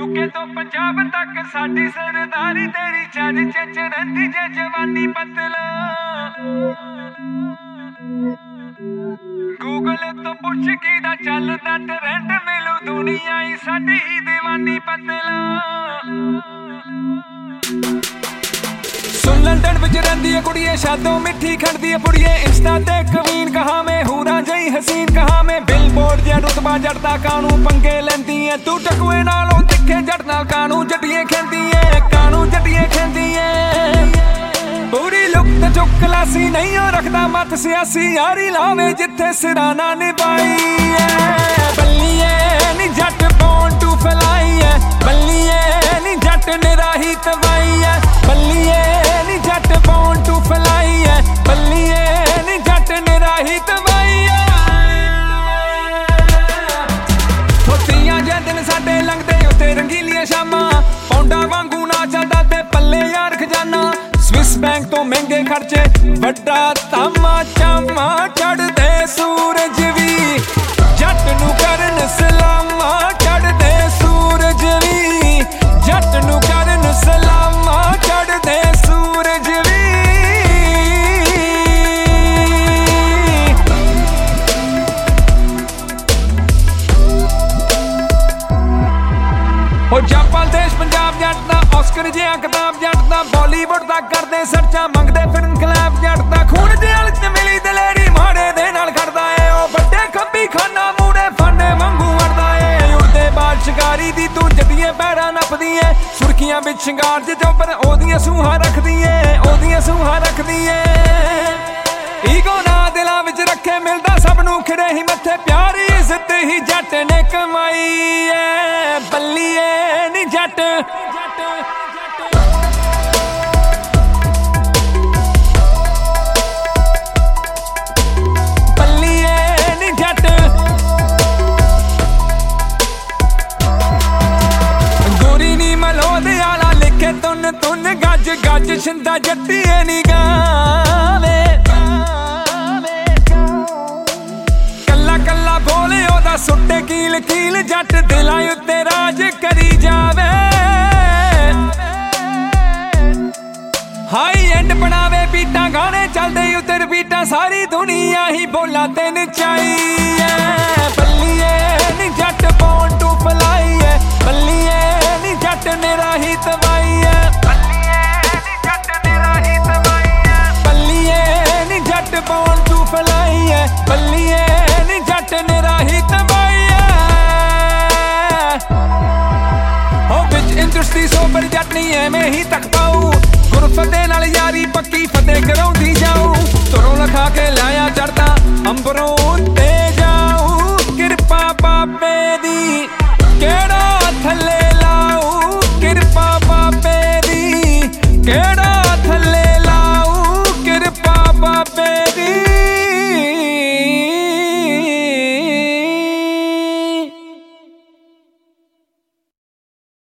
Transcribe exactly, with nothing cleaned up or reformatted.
UK तो पंजाब तक साडी सरदारी तेरी चर्चे च रहिंदी जे जवानी पतला गूगल तो पुछ की दा चलदा ट्रेंड मिलू दुनिया ही साडी ही दीवानी पतला सुन लंदन विच रहिंदी है कुड़िए शादों मिठी खड़दी है पुड़िए इंस्टा ते कवीन कहा मैं हूरा जई हसीन कहा मैं बिलबोर्ड जे रुतबा जड़दा कानू पंगे लैंदी है तू टकुए नालों तिखे जड़ नाल कानू जटिए खेंदी है कानू जटिए खेंदी है पूरी लुक ते चुक क्लासी नहीं हो रखदा मत सियासी यारी लावे जिथे सिराना निभाई है बल्लिए नी जट बोन टू फलाई है बल्लिए नी जट निराही तवाई है बल्लिए नी जट बोन टू फलाई है बल्लिए नी जट निराही तवाई है होतियां जे दिन साडे लंघदे उत्ते रंगीलियां शामां पौंडा वांगू ना चलदा ते पल्ले यार खजाना स्विस बैंक तो महंगे खर्चे वड्डा तमाचा चढ़दे सूरज भी जट नू करन सलामा चढ़दे सूरज भी जट नू करन सलामा चढ़दे सूरज भी हो जापाल देश पंजाब जट दा ऑस्कर जिहा किताब जट दा बॉलीवुड दा करदे सर्चा मंगदे फिरन क्लैप जट दा खून जेल च मिली दलेरी माड़े दे नाल खड़दा ए ओ बड्डे खंबी खाना मूड़े फाने वांगू वड़दा ए उड़दे बाल शिकारी दी तू जदिए पैड़ा नपदी ए सुर्खियां विच शिंगार जे चोपर ओदियां सूहां रखदी ए ओदियां सूहां रखदी ए ईगो ना दिलां विच रखे मिलदा सब नू खिड़े ही मत्थे प्यार इज्जत ही जट ने कमाई ए बल्लिए नी जट बल्लिए नी जट गोरी नी मलोद आला लिखे तुन तुन गज गज छिंदा जट्टिए नी गावे कल्ला कल्ला बोले ओदा सुट्टे कील कील जट दिलां उत्ते राज करी जावे हाई एंड बनावे बीटा गाने चलदे उतर बीटा सारी दुनिया ही बोला तेन चाहिए बल्लिए नी जट बोन टू फलाई है बल्लिए नी जट निराही तवाई है बल्लिए नी जट निराही तवाई है बल्लिए नी जट बोन टू फलाई है बल्लिए नी जट निराही तवाई है हो विच इंडस्ट्री सोबर जट नहीं है मैं ही तक पाऊं फतेह नाल यारी पक्की फतेह कराउंदी जाऊं तुरों लखा के लाया चढ़दा अंबरों उत्ते जाऊं किरपा बाबे दी केड़ा थल्ले लाऊं किरपा बाबे दी केड़ा थल्ले लाऊं किरपा बाबे दी